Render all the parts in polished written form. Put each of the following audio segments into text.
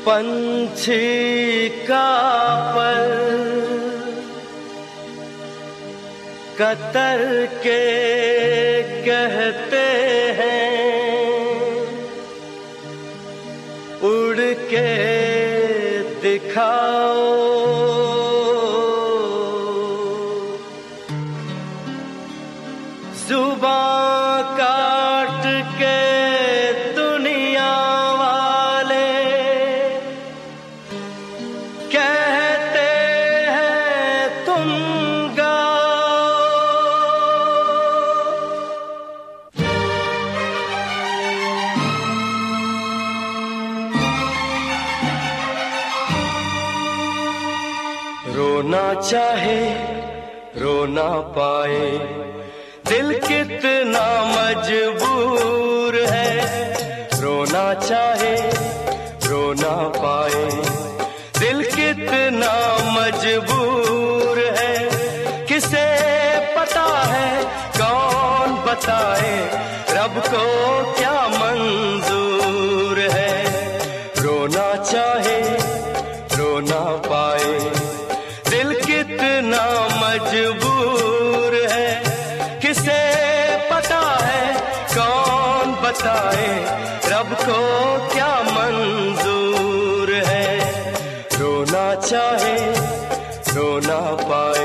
पंछी का पर कतर के कहते हैं, उड़ के दिखाओ। जुबां काट के दुनिया वाले कहते हैं तुम गाओ। रोना चाहे रो ना पाए, दिल कितना मजबूर है। रोना चाहे रो ना पाए, दिल कितना मजबूर है। किसे पता है कौन बताए, रब को क्या मंजूर है। रोना चाहे रो ना पाए, दिल कितना मजबूर है। किसे पता है कौन बताए, रब को क्या मंजूर है। रोना चाहे रो ना पाए।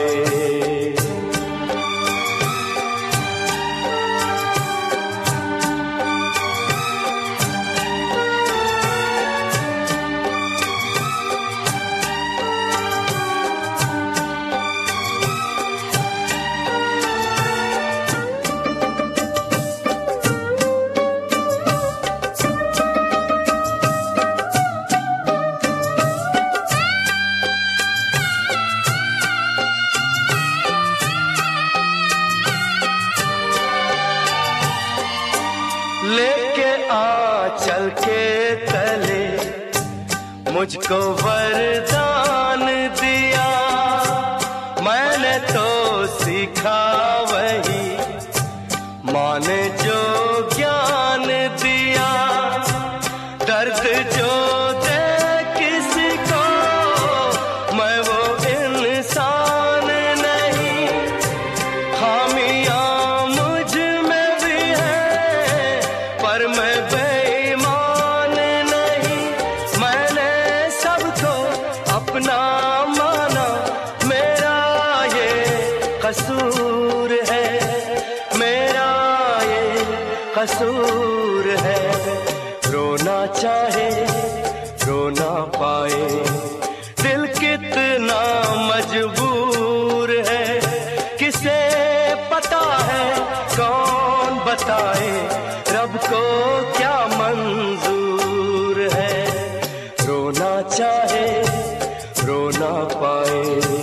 लेके आंचल के तले मुझको वरदान दिया, मैंने तो सीखा वही माँ ने जो ज्ञान दिया। दर्द जो दे किसी को मैं वो इंसान नहीं, खामियां मुझ में भी है पर मैं बेईमान नहीं। मैंने सबको अपना माना, मेरा ये कसूर है, मेरा ये कसूर है। रोना चाहे रो ना पाए, दिल कितना मजबूर है। किसे पता है कौन बताए, रब को क्या मंजूर है। रोना चाहे रो ना पाए।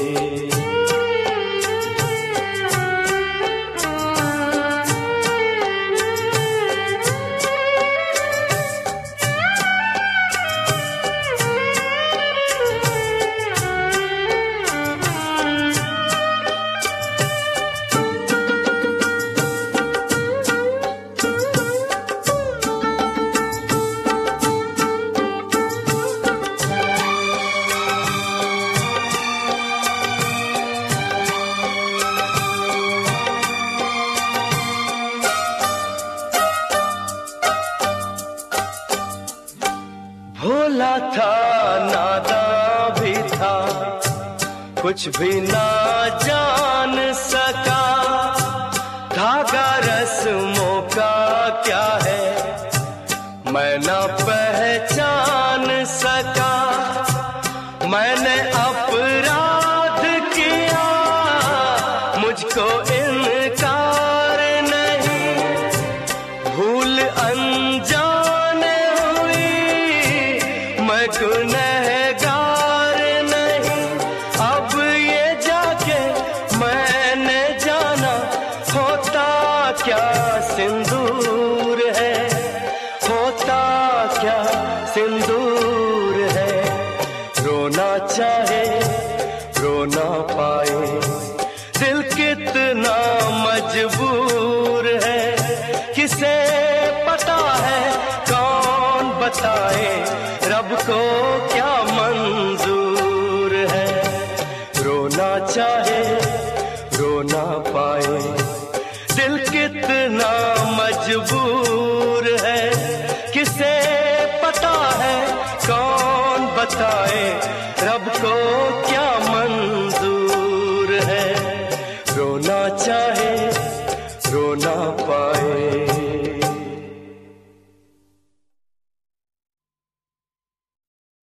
भोला था नादान भी था, कुछ भी ना जान सका। धागा रस्मों का क्या है मैं ना पहचान सका। मैंने अपराध किया, मुझको इनकार नहीं। भूल अनजाने हुई, मैं गुनहगार नहीं। अब ये जाके मैंने जाना, होता क्या सिंदूर है, होता क्या सिंदूर है। रोना चाहे रो ना पाए, दिल कितना मजबूर है। किसे पता है कौन बताए, रब को क्या ना पाए। दिल कितना मजबूर है, किसे पता है, कौन बताए, रब को क्या मंजूर है। रोना चाहे रो ना पाए।